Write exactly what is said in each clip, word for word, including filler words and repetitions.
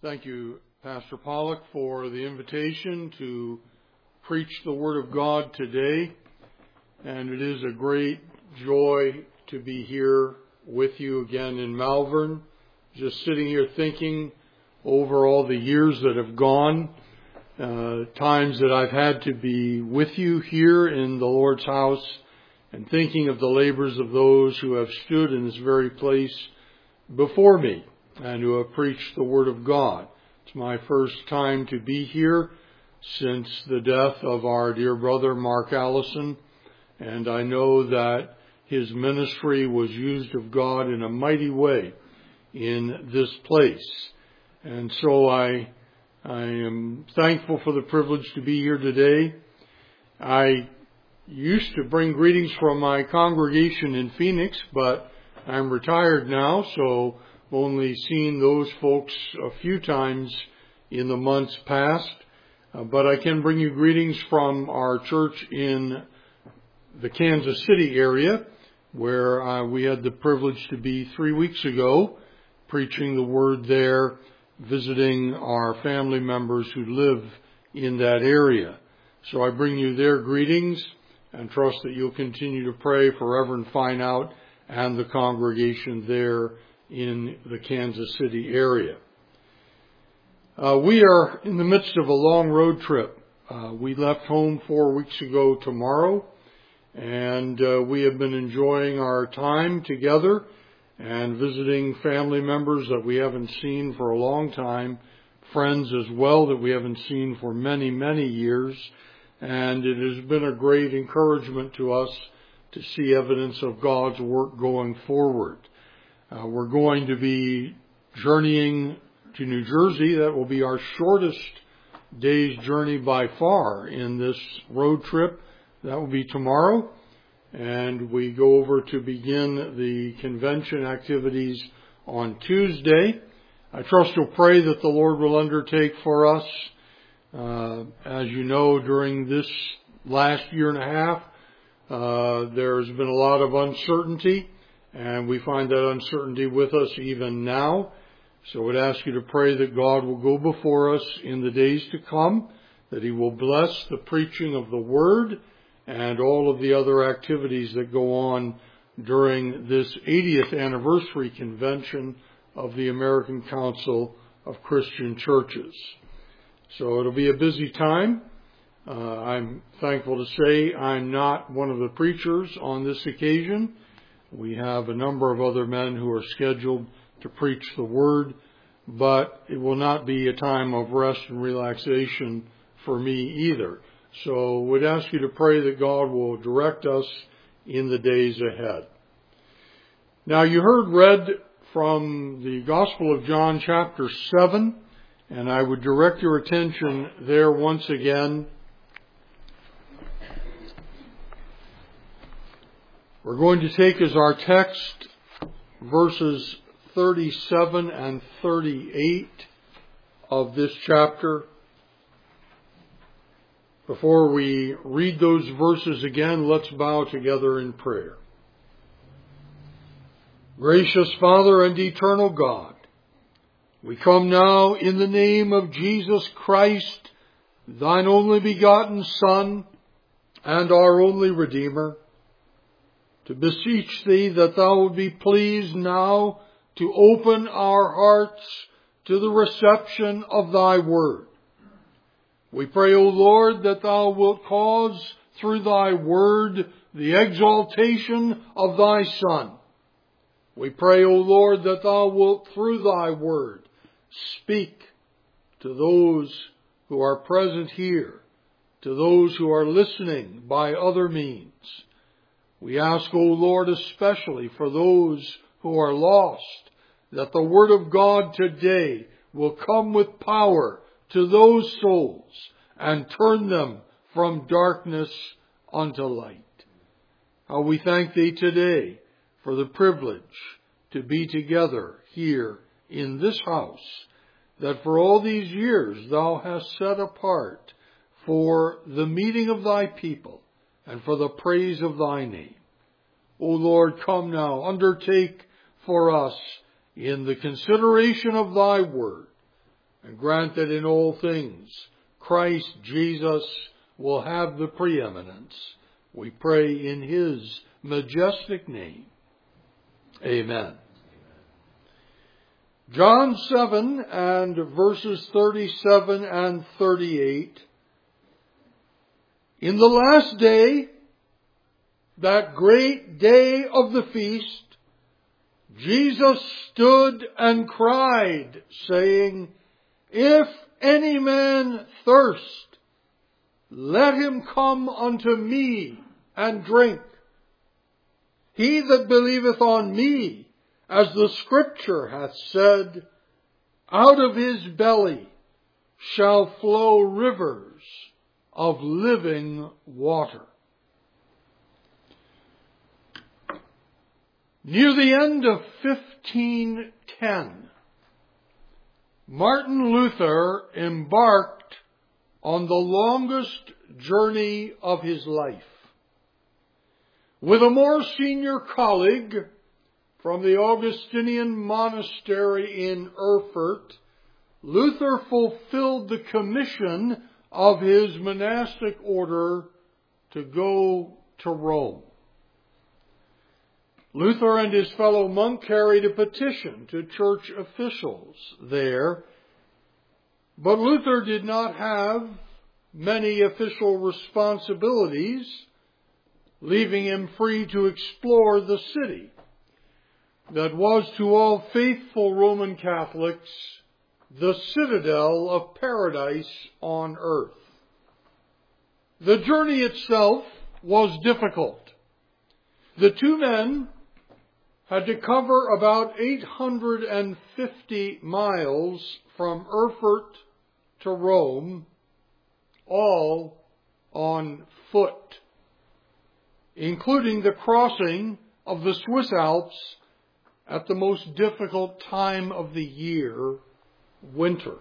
Thank you, Pastor Pollock, for the invitation to preach the Word of God today. And it is a great joy to be here with you again in Malvern, just sitting here thinking over all the years that have gone, uh, times that I've had to be with you here in the Lord's house, and thinking of the labors of those who have stood in this very place before me and who have preached the Word of God. It's my first time to be here since the death of our dear brother Mark Allison, and I know that his ministry was used of God in a mighty way in this place. And so I, I am thankful for the privilege to be here today. I used to bring greetings from my congregation in Phoenix, but I'm retired now, so I've only seen those folks a few times in the months past. Uh, but I can bring you greetings from our church in the Kansas City area, where uh, we had the privilege to be three weeks ago, preaching the Word there, visiting our family members who live in that area. So I bring you their greetings and trust that you'll continue to pray for Reverend Fineout and the congregation there in the Kansas City area. Uh, we are in the midst of a long road trip. Uh, we left home four weeks ago tomorrow, and uh, we have been enjoying our time together and visiting family members that we haven't seen for a long time, friends as well that we haven't seen for many, many years. And it has been a great encouragement to us to see evidence of God's work going forward. Uh, we're going to be journeying to New Jersey. That will be our shortest day's journey by far in this road trip. That will be tomorrow. And we go over to begin the convention activities on Tuesday. I trust you'll pray that the Lord will undertake for us. Uh, as you know, during this last year and a half, uh, there's been a lot of uncertainty, and we find that uncertainty with us even now. So I would ask you to pray that God will go before us in the days to come, that He will bless the preaching of the Word and all of the other activities that go on during this eightieth anniversary convention of the American Council of Christian Churches. So it'll be a busy time. Uh, I'm thankful to say I'm not one of the preachers on this occasion. We have a number of other men who are scheduled to preach the Word, but it will not be a time of rest and relaxation for me either. So we'd ask you to pray that God will direct us in the days ahead. Now, you heard read from the Gospel of John chapter seven, and I would direct your attention there once again. We're going to take as our text verses thirty-seven and thirty-eight of this chapter. Before we read those verses again, let's bow together in prayer. Gracious Father and eternal God, we come now in the name of Jesus Christ, Thine only begotten Son and our only Redeemer, to beseech Thee that Thou would be pleased now to open our hearts to the reception of Thy Word. We pray, O Lord, that Thou wilt cause through Thy Word the exaltation of Thy Son. We pray, O Lord, that Thou wilt through Thy Word speak to those who are present here, to those who are listening by other means. We ask, O Lord, especially for those who are lost, that the Word of God today will come with power to those souls and turn them from darkness unto light. How we thank Thee today for the privilege to be together here in this house, that for all these years Thou hast set apart for the meeting of Thy people and for the praise of Thy name. O Lord, come now, undertake for us in the consideration of Thy Word. and grant that in all things Christ Jesus will have the preeminence. We pray in His majestic name. Amen. John seven and verses thirty-seven and thirty-eight. In the last day, that great day of the feast, Jesus stood and cried, saying, If any man thirst, let him come unto me and drink. He that believeth on me, as the Scripture hath said, out of his belly shall flow rivers of living water. Near the end of fifteen ten, Martin Luther embarked on the longest journey of his life. With a more senior colleague from the Augustinian monastery in Erfurt, Luther fulfilled the commission of his monastic order to go to Rome. Luther and his fellow monk carried a petition to church officials there, but Luther did not have many official responsibilities, leaving him free to explore the city that was to all faithful Roman Catholics the citadel of paradise on earth. The journey itself was difficult. The two men had to cover about eight hundred fifty miles from Erfurt to Rome, all on foot, including the crossing of the Swiss Alps at the most difficult time of the year, winter.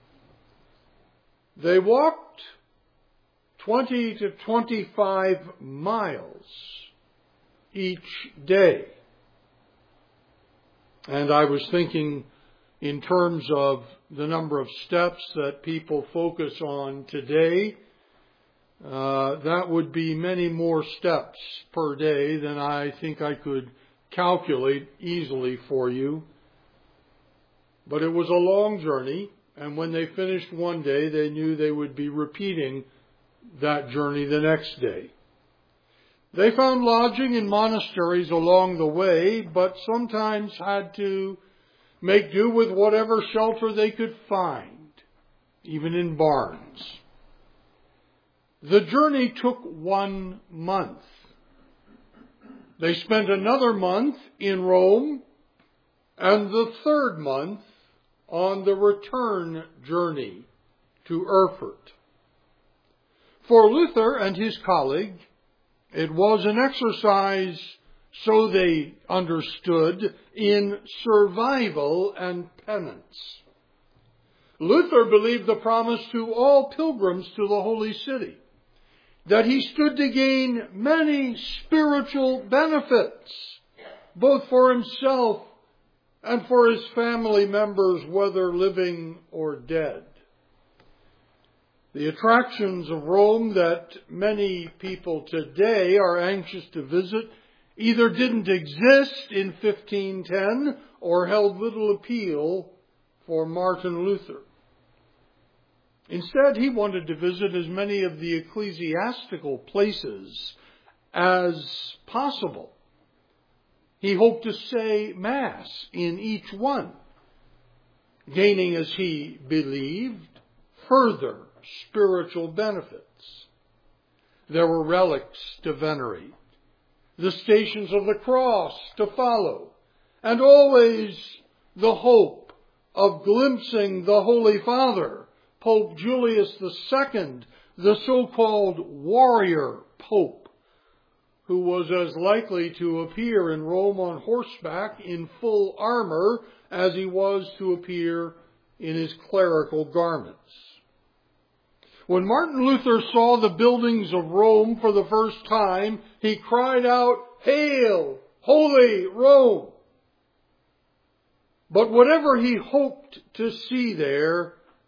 They walked twenty to twenty-five miles each day. And I was thinking in terms of the number of steps that people focus on today, uh, that would be many more steps per day than I think I could calculate easily for you. But it was a long journey, and when they finished one day, they knew they would be repeating that journey the next day. They found lodging in monasteries along the way, but sometimes had to make do with whatever shelter they could find, even in barns. The journey took one month. They spent another month in Rome, and the third month on the return journey to Erfurt. For Luther and his colleague, it was an exercise, so they understood, in survival and penance. Luther believed the promise to all pilgrims to the holy city, that he stood to gain many spiritual benefits, both for himself and for his family members, whether living or dead. The attractions of Rome that many people today are anxious to visit either didn't exist in fifteen ten or held little appeal for Martin Luther. Instead, he wanted to visit as many of the ecclesiastical places as possible. He hoped to say Mass in each one, gaining, as he believed, further spiritual benefits. There were relics to venerate, the Stations of the Cross to follow, and always the hope of glimpsing the Holy Father, Pope Julius the Second, the so-called warrior pope, who was as likely to appear in Rome on horseback in full armor as he was to appear in his clerical garments. When Martin Luther saw the buildings of Rome for the first time, he cried out, "Hail, Holy Rome!" But whatever he hoped to see there,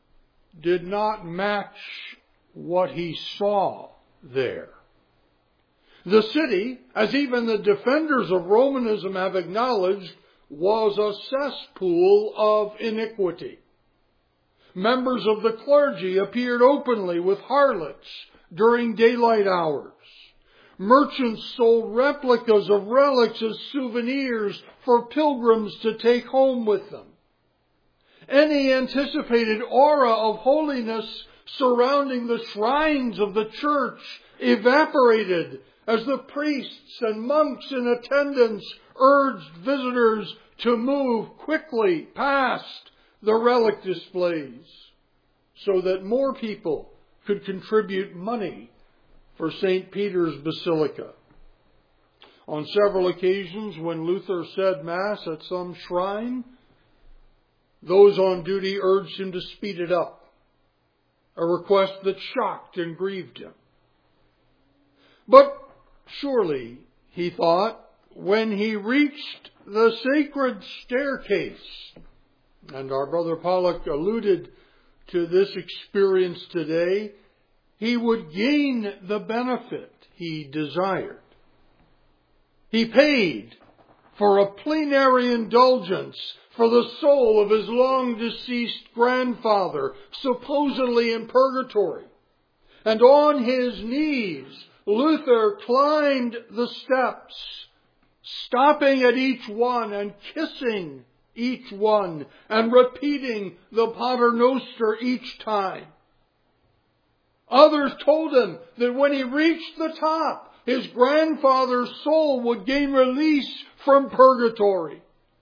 did not match what he saw there. The city, as even the defenders of Romanism have acknowledged, was a cesspool of iniquity. Members of the clergy appeared openly with harlots during daylight hours. Merchants sold replicas of relics as souvenirs for pilgrims to take home with them. Any anticipated aura of holiness surrounding the shrines of the church evaporated as the priests and monks in attendance urged visitors to move quickly past the relic displays so that more people could contribute money for Saint Peter's Basilica. On several occasions when Luther said Mass at some shrine, those on duty urged him to speed it up, a request that shocked and grieved him. But surely, he thought, when he reached the sacred staircase, and our brother Pollock alluded to this experience today, he would gain the benefit he desired. He paid for a plenary indulgence for the soul of his long-deceased grandfather, supposedly in purgatory. And on his knees, Luther climbed the steps, stopping at each one and kissing each one and repeating the Pater Noster each time. Others told him that when he reached the top, his grandfather's soul would gain release from purgatory.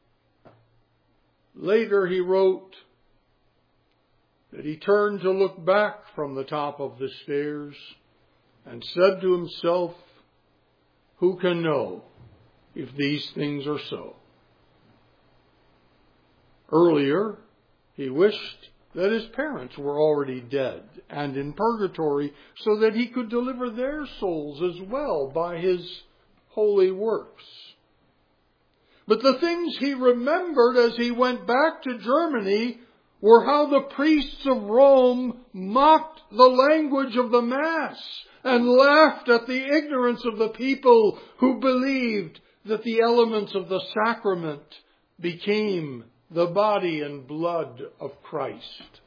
Later he wrote that he turned to look back from the top of the stairs and said to himself, "Who can know if these things are so?" Earlier, he wished that his parents were already dead and in purgatory so that he could deliver their souls as well by his holy works. But the things he remembered as he went back to Germany were how the priests of Rome mocked the language of the Mass and laughed at the ignorance of the people who believed that the elements of the sacrament became the body and blood of Christ.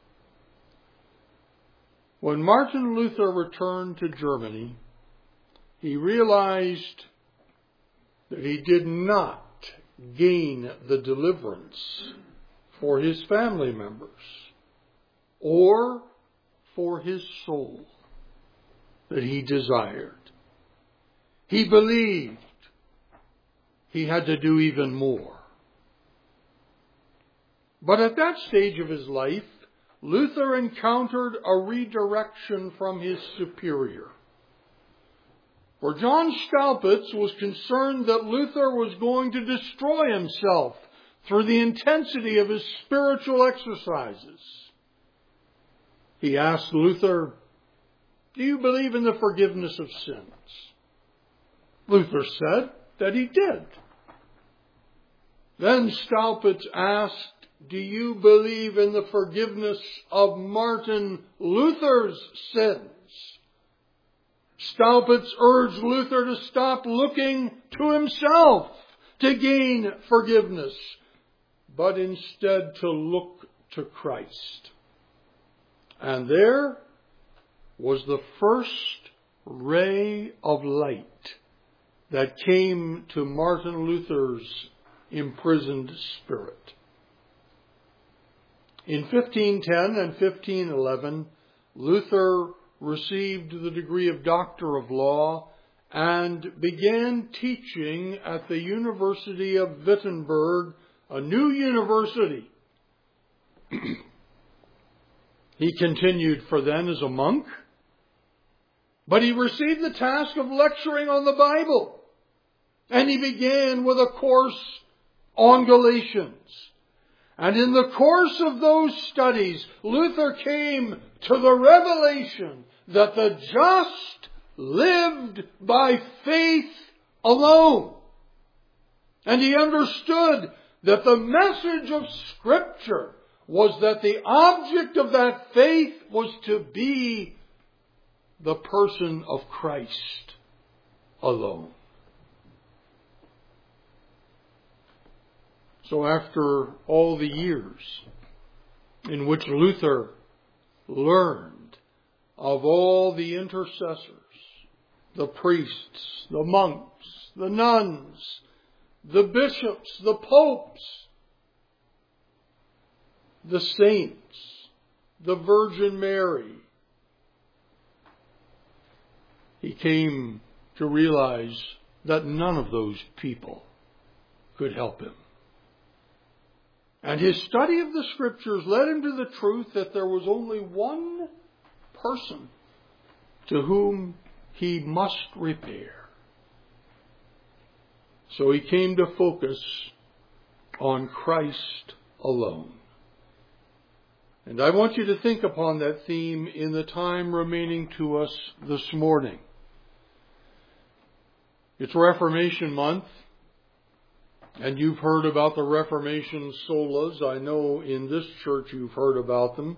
When Martin Luther returned to Germany, he realized that he did not gain the deliverance for his family members or for his soul that he desired. He believed he had to do even more. But at that stage of his life, Luther encountered a redirection from his superior. For John Staupitz was concerned that Luther was going to destroy himself through the intensity of his spiritual exercises. He asked Luther, "Do you believe in the forgiveness of sins?" Luther said that he did. Then Staupitz asked, "Do you believe in the forgiveness of Martin Luther's sins?" Staupitz urged Luther to stop looking to himself to gain forgiveness, but instead to look to Christ. And there was the first ray of light that came to Martin Luther's imprisoned spirit. In fifteen ten and fifteen eleven, Luther received the degree of Doctor of Law and began teaching at the University of Wittenberg, a new university. He continued for then as a monk, but he received the task of lecturing on the Bible, and he began with a course on Galatians. And in the course of those studies, Luther came to the revelation that the just lived by faith alone. And he understood that the message of Scripture was that the object of that faith was to be the person of Christ alone. So after all the years in which Luther learned of all the intercessors, the priests, the monks, the nuns, the bishops, the popes, the saints, the Virgin Mary, he came to realize that none of those people could help him. And his study of the Scriptures led him to the truth that there was only one person to whom he must repair. So he came to focus on Christ alone. And I want you to think upon that theme in the time remaining to us this morning. It's Reformation Month, and you've heard about the Reformation solas. I know in this church you've heard about them.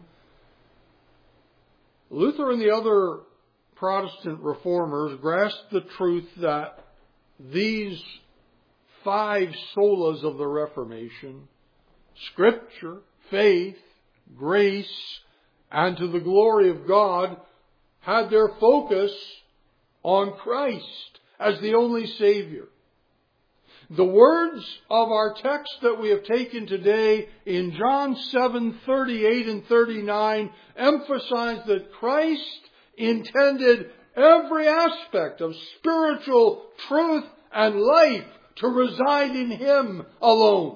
Luther and the other Protestant reformers grasped the truth that these five solas of the Reformation, Scripture, faith, grace, and to the glory of God, had their focus on Christ as the only Savior. The words of our text that we have taken today in John seven, thirty-eight and thirty-nine emphasize that Christ intended every aspect of spiritual truth and life to reside in Him alone.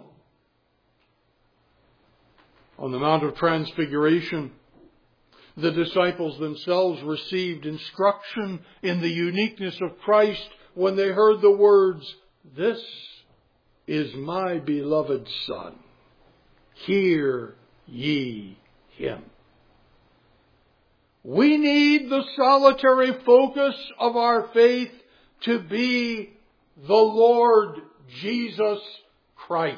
On the Mount of Transfiguration, the disciples themselves received instruction in the uniqueness of Christ when they heard the words, "This is my beloved Son. Hear ye Him." We need the solitary focus of our faith to be the Lord Jesus Christ.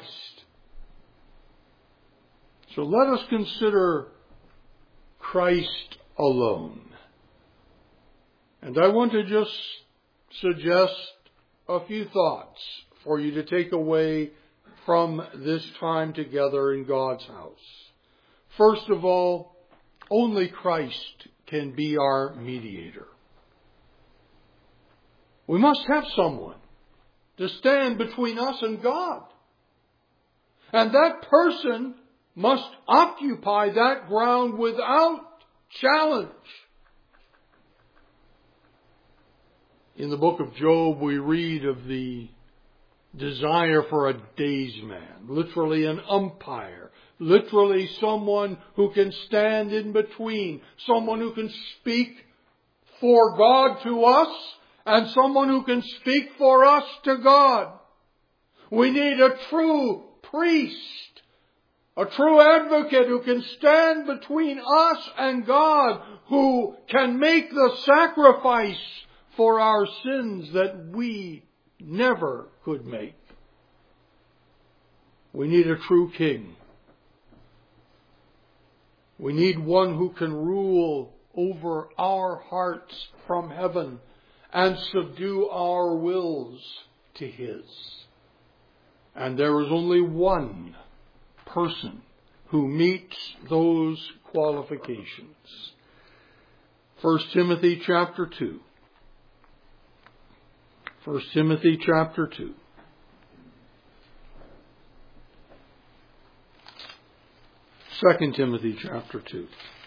So let us consider Christ alone. And I want to just suggest a few thoughts for you to take away from this time together in God's house. First of all, only Christ can be our mediator. We must have someone to stand between us and God. And that person must occupy that ground without challenge. In the book of Job, we read of the desire for a daysman, literally an umpire, literally someone who can stand in between, someone who can speak for God to us, and someone who can speak for us to God. We need a true priest, a true advocate who can stand between us and God, who can make the sacrifice for our sins that we never could make. We need a true king. We need one who can rule over our hearts from heaven and subdue our wills to His. And there is only one person who meets those qualifications. First Timothy chapter two. First Timothy chapter two. Second Timothy chapter two.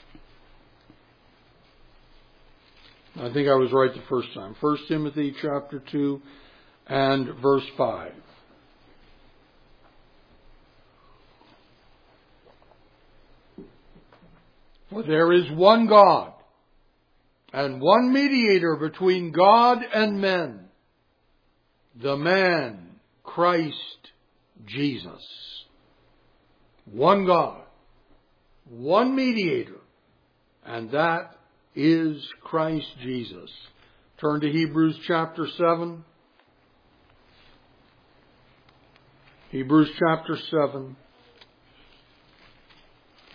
I think I was right the first time. First Timothy chapter two and verse five. For there is one God and one mediator between God and men, the man, Christ Jesus. One God, one mediator, and that is Christ Jesus. Turn to Hebrews chapter seven. Hebrews chapter seven.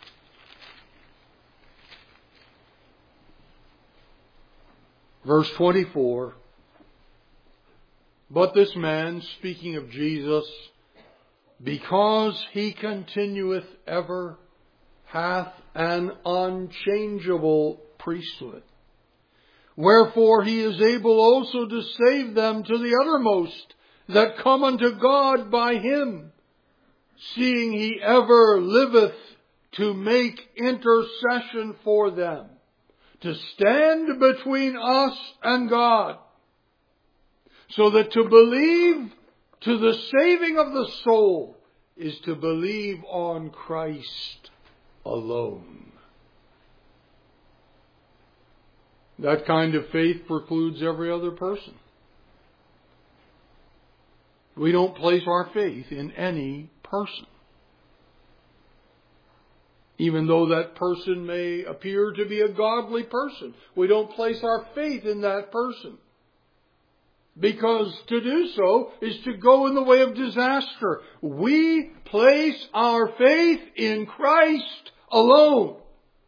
Verse twenty-four. But this man, speaking of Jesus, because he continueth ever, hath an unchangeable priesthood. Wherefore he is able also to save them to the uttermost that come unto God by him, seeing he ever liveth to make intercession for them, to stand between us and God, so that to believe to the saving of the soul is to believe on Christ alone. That kind of faith precludes every other person. We don't place our faith in any person, even though that person may appear to be a godly person. We don't place our faith in that person, because to do so is to go in the way of disaster. We place our faith in Christ alone.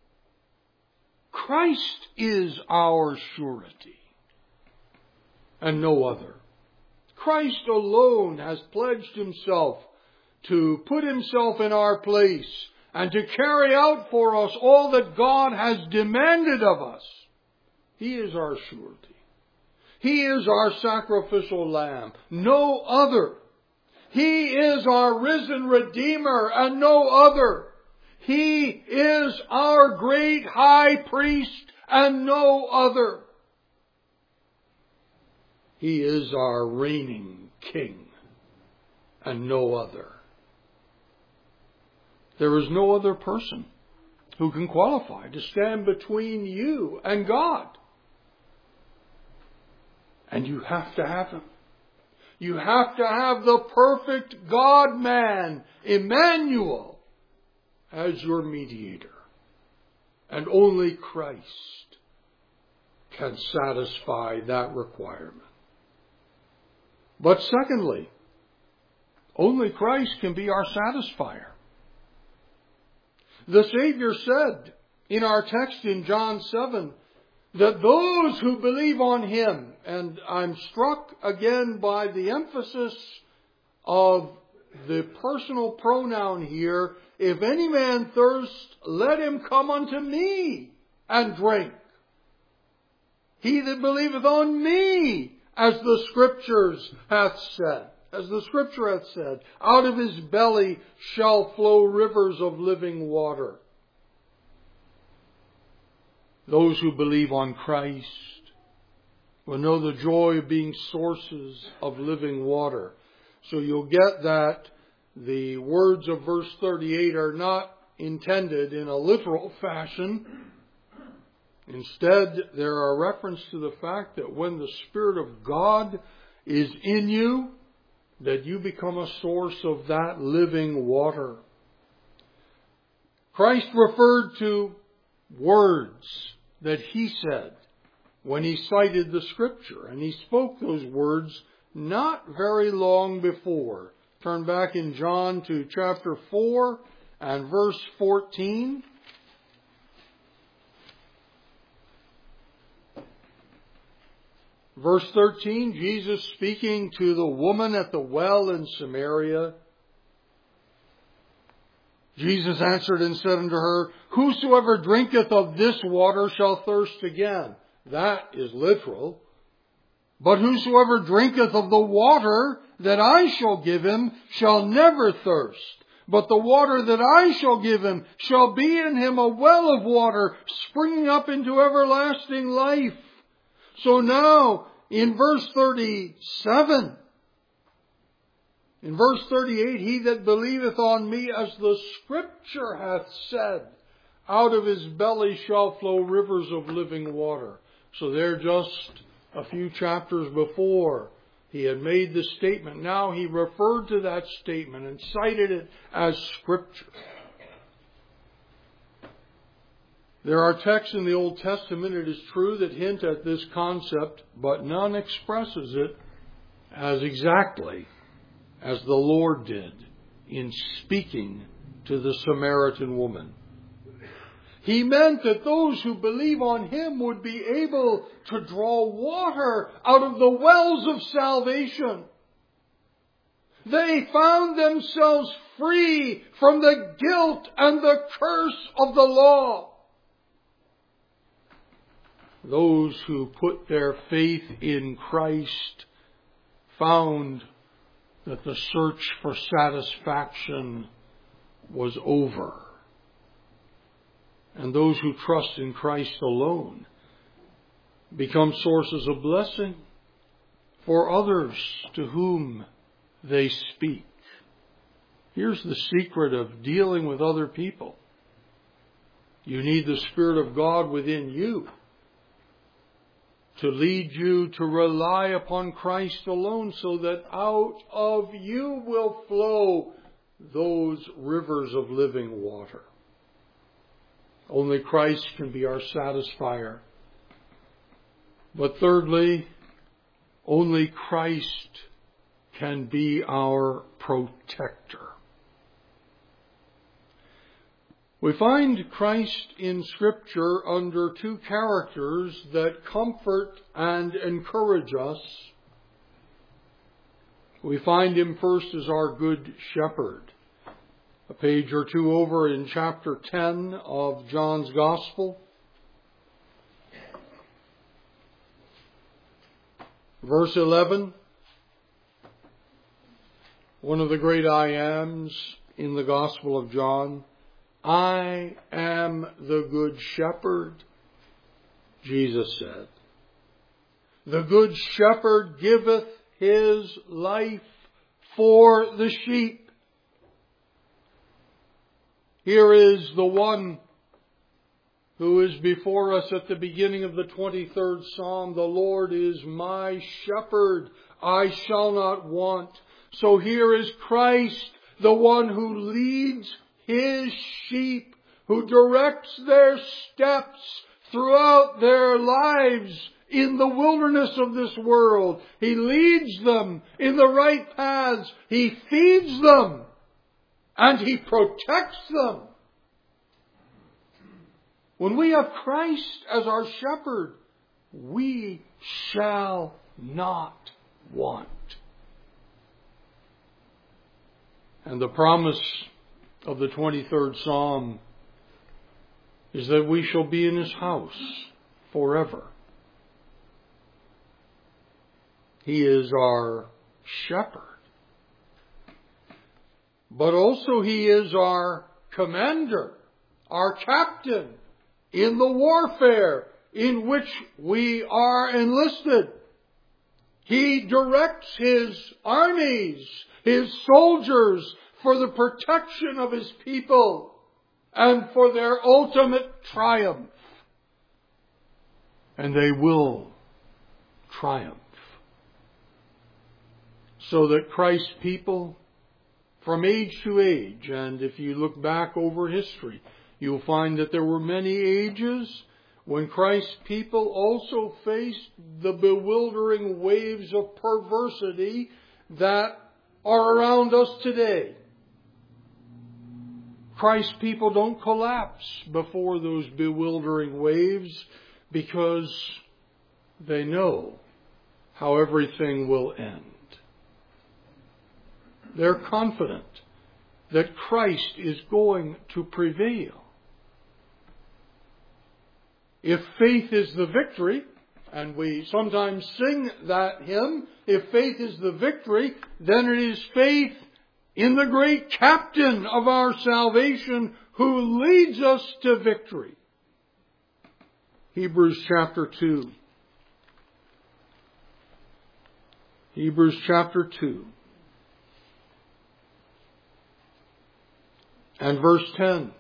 Christ is our surety, and no other. Christ alone has pledged himself to put himself in our place and to carry out for us all that God has demanded of us. He is our surety. He is our sacrificial lamb, no other. He is our risen Redeemer and no other. He is our great high priest and no other. He is our reigning king and no other. There is no other person who can qualify to stand between you and God. And you have to have him. You have to have the perfect God-man, Emmanuel, as your mediator. And only Christ can satisfy that requirement. But secondly, only Christ can be our satisfier. The Savior said in our text in John seven that those who believe on him, and I'm struck again by the emphasis of the personal pronoun here, if any man thirst, let him come unto me and drink. He that believeth on me, as the Scriptures hath said, as the Scripture hath said, out of his belly shall flow rivers of living water. Those who believe on Christ will know the joy of being sources of living water. So you'll get that the words of verse thirty-eight are not intended in a literal fashion. Instead, there are reference to the fact that when the Spirit of God is in you, that you become a source of that living water. Christ referred to words that he said when he cited the Scripture, and he spoke those words not very long before. Turn back in John to chapter four and verse fourteen. Verse thirteen, Jesus speaking to the woman at the well in Samaria. Jesus answered and said unto her, whosoever drinketh of this water shall thirst again. That is literal. But whosoever drinketh of the water that I shall give him shall never thirst. But the water that I shall give him shall be in him a well of water springing up into everlasting life. So now, in verse thirty-seven, in verse thirty-eight, he that believeth on me, as the Scripture hath said, out of his belly shall flow rivers of living water. So there just a few chapters before, he had made the statement. Now he referred to that statement and cited it as Scripture. There are texts in the Old Testament, it is true, that hint at this concept, but none expresses it as exactly as the Lord did in speaking to the Samaritan woman. He meant that those who believe on Him would be able to draw water out of the wells of salvation. They found themselves free from the guilt and the curse of the law. Those who put their faith in Christ found that the search for satisfaction was over. And those who trust in Christ alone become sources of blessing for others to whom they speak. Here's the secret of dealing with other people. You need the Spirit of God within you to lead you to rely upon Christ alone, so that out of you will flow those rivers of living water. Only Christ can be our satisfier. But thirdly, only Christ can be our protector. We find Christ in Scripture under two characters that comfort and encourage us. We find Him first as our Good Shepherd. A page or two over in chapter ten of John's Gospel. Verse eleven. One of the great I ams in the Gospel of John. I am the Good Shepherd, Jesus said. The Good Shepherd giveth His life for the sheep. Here is the one who is before us at the beginning of the twenty-third Psalm. The Lord is my shepherd, I shall not want. So here is Christ, the one who leads His sheep, who directs their steps throughout their lives in the wilderness of this world. He leads them in the right paths. He feeds them and He protects them. When we have Christ as our shepherd, we shall not want. And the promise of the twenty-third Psalm is that we shall be in His house forever. He is our shepherd. But also He is our commander, our captain in the warfare in which we are enlisted. He directs His armies, His soldiers, for the protection of His people and for their ultimate triumph. And they will triumph. So that Christ's people, from age to age, and if you look back over history, you'll find that there were many ages when Christ's people also faced the bewildering waves of perversity that are around us today. Christ's people don't collapse before those bewildering waves because they know how everything will end. They're confident that Christ is going to prevail. If faith is the victory, and we sometimes sing that hymn, if faith is the victory, then it is faith in the great captain of our salvation who leads us to victory. Hebrews chapter two. Hebrews chapter two. And verse ten.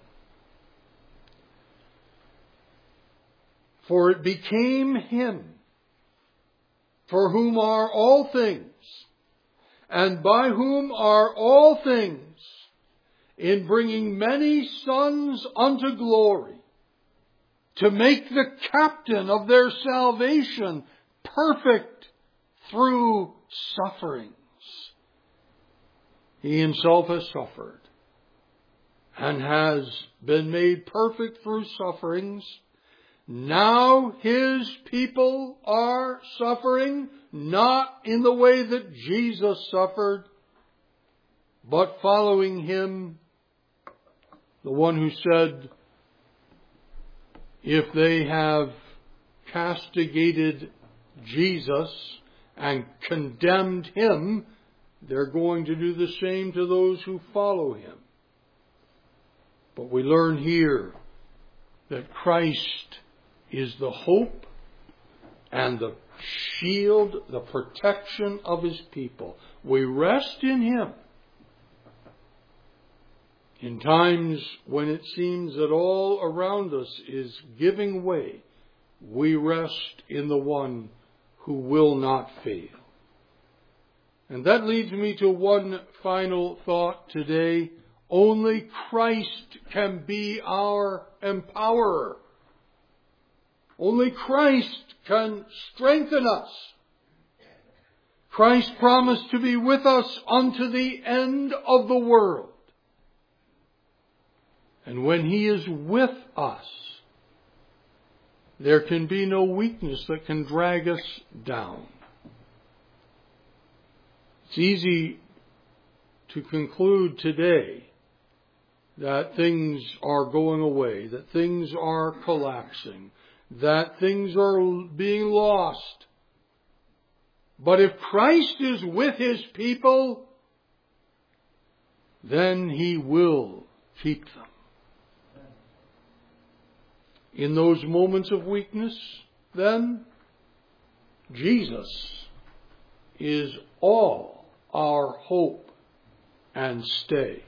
For it became Him, for whom are all things, and by whom are all things, in bringing many sons unto glory, to make the captain of their salvation perfect through sufferings. He Himself has suffered, and has been made perfect through sufferings. Now His people are suffering, not in the way that Jesus suffered, but following Him, the one who said, if they have castigated Jesus and condemned Him, they're going to do the same to those who follow Him. But we learn here that Christ is the hope and the shield, the protection of His people. We rest in Him. In times when it seems that all around us is giving way, we rest in the one who will not fail. And that leads me to one final thought today. Only Christ can be our empowerer. Only Christ can strengthen us. Christ promised to be with us unto the end of the world. And when He is with us, there can be no weakness that can drag us down. It's easy to conclude today that things are going away, that things are collapsing, that things are being lost. But if Christ is with His people, then He will keep them. In those moments of weakness, then, Jesus is all our hope and stay.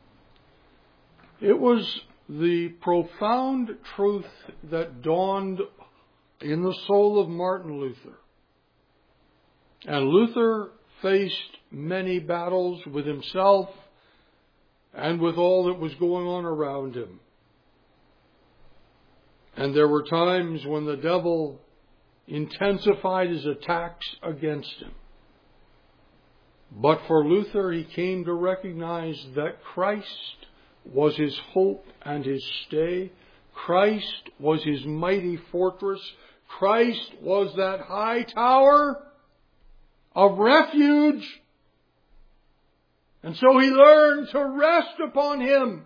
It was the profound truth that dawned in the soul of Martin Luther. And Luther faced many battles with himself and with all that was going on around him. And there were times when the devil intensified his attacks against him. But for Luther, he came to recognize that Christ was his hope and his stay. Christ was his mighty fortress. Christ was that high tower of refuge. And so he learned to rest upon Him.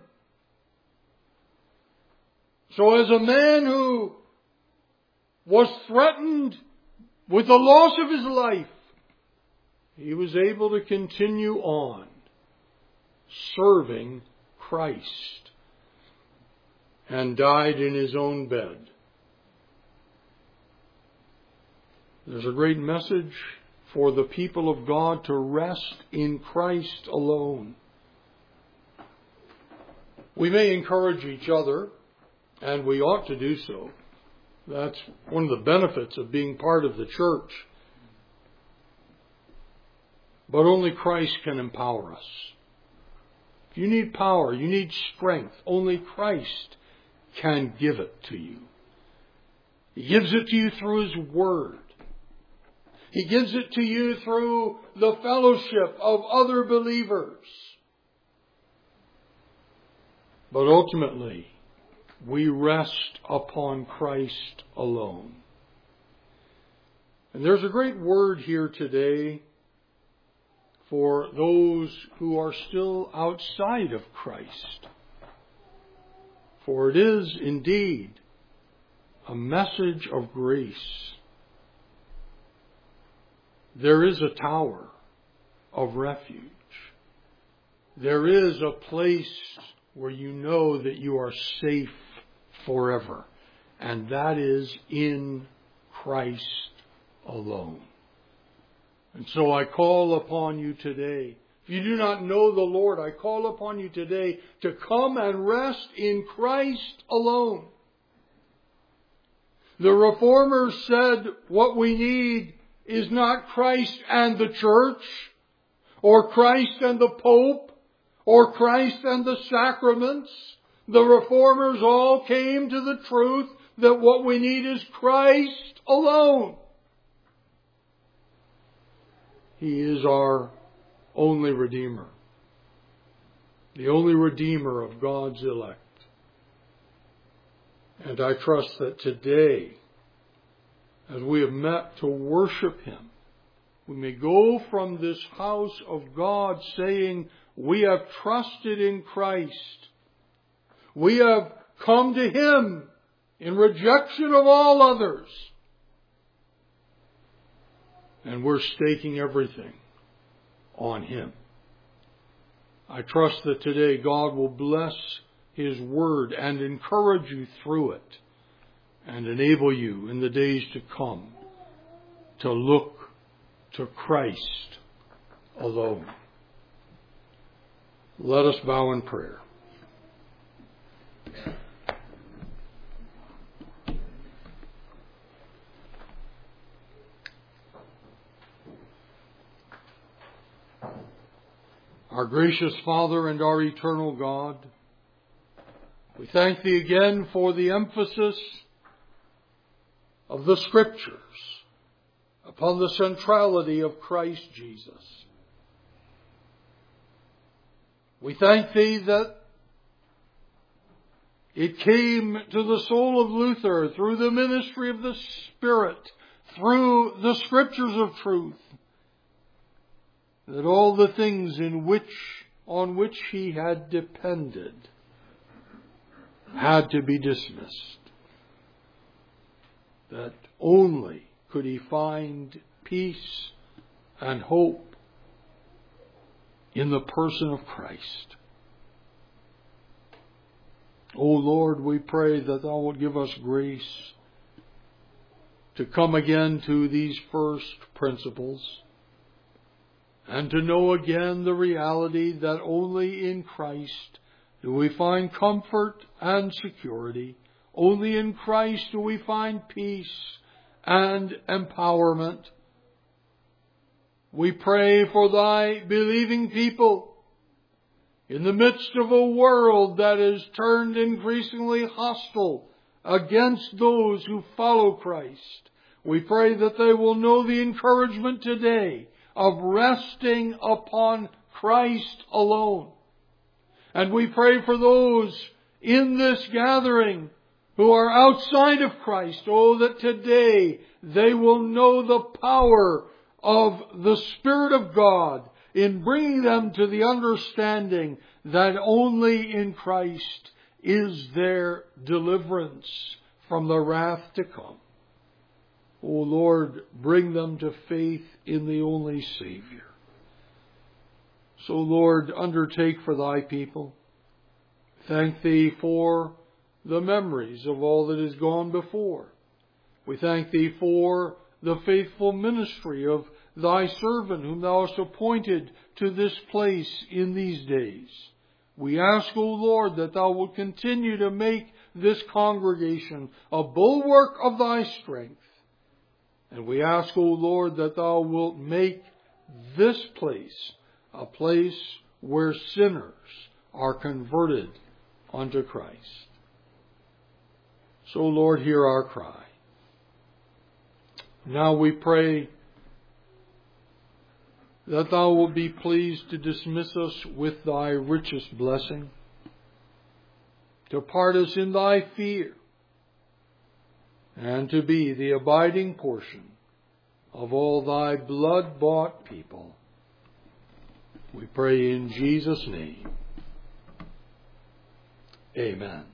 So as a man who was threatened with the loss of his life, he was able to continue on serving Christ and died in his own bed. There's a great message for the people of God to rest in Christ alone. We may encourage each other, and we ought to do so. That's one of the benefits of being part of the church. But only Christ can empower us. If you need power, you need strength, only Christ can give it to you. He gives it to you through His Word. He gives it to you through the fellowship of other believers. But ultimately, we rest upon Christ alone. And there's a great word here today for those who are still outside of Christ. For it is indeed a message of grace. There is a tower of refuge. There is a place where you know that you are safe forever. And that is in Christ alone. And so I call upon you today. If you do not know the Lord, I call upon you today to come and rest in Christ alone. The Reformers said what we need is not Christ and the church, or Christ and the Pope, or Christ and the sacraments. The Reformers all came to the truth that what we need is Christ alone. He is our only Redeemer. the only Redeemer of God's elect. And I trust that today, as we have met to worship Him, we may go from this house of God saying, we have trusted in Christ. We have come to Him in rejection of all others. And we're staking everything on Him. I trust that today God will bless His Word and encourage you through it and enable you in the days to come to look to Christ alone. Let us bow in prayer. Our gracious Father and our eternal God, we thank Thee again for the emphasis of the Scriptures upon the centrality of Christ Jesus. We thank Thee that it came to the soul of Luther through the ministry of the Spirit, through the Scriptures of truth, that all the things in which, on which he had depended had to be dismissed. That only could he find peace and hope in the person of Christ. O Lord, we pray that Thou wilt give us grace to come again to these first principles and to know again the reality that only in Christ do we find comfort and security. Only in Christ do we find peace and empowerment. We pray for Thy believing people in the midst of a world that is turned increasingly hostile against those who follow Christ. We pray that they will know the encouragement today of resting upon Christ alone. And we pray for those in this gathering who are outside of Christ. Oh, that today they will know the power of the Spirit of God in bringing them to the understanding that only in Christ is there deliverance from the wrath to come. O Lord, bring them to faith in the only Savior. So, Lord, undertake for Thy people. Thank Thee for the memories of all that has gone before. We thank Thee for the faithful ministry of Thy servant whom Thou hast appointed to this place in these days. We ask, O Lord, that Thou wilt continue to make this congregation a bulwark of Thy strength. And we ask, O Lord, that Thou wilt make this place a place where sinners are converted unto Christ. So, Lord, hear our cry. Now we pray that Thou wilt be pleased to dismiss us with Thy richest blessing, to part us in Thy fear, and to be the abiding portion of all Thy blood-bought people. We pray in Jesus' name. Amen.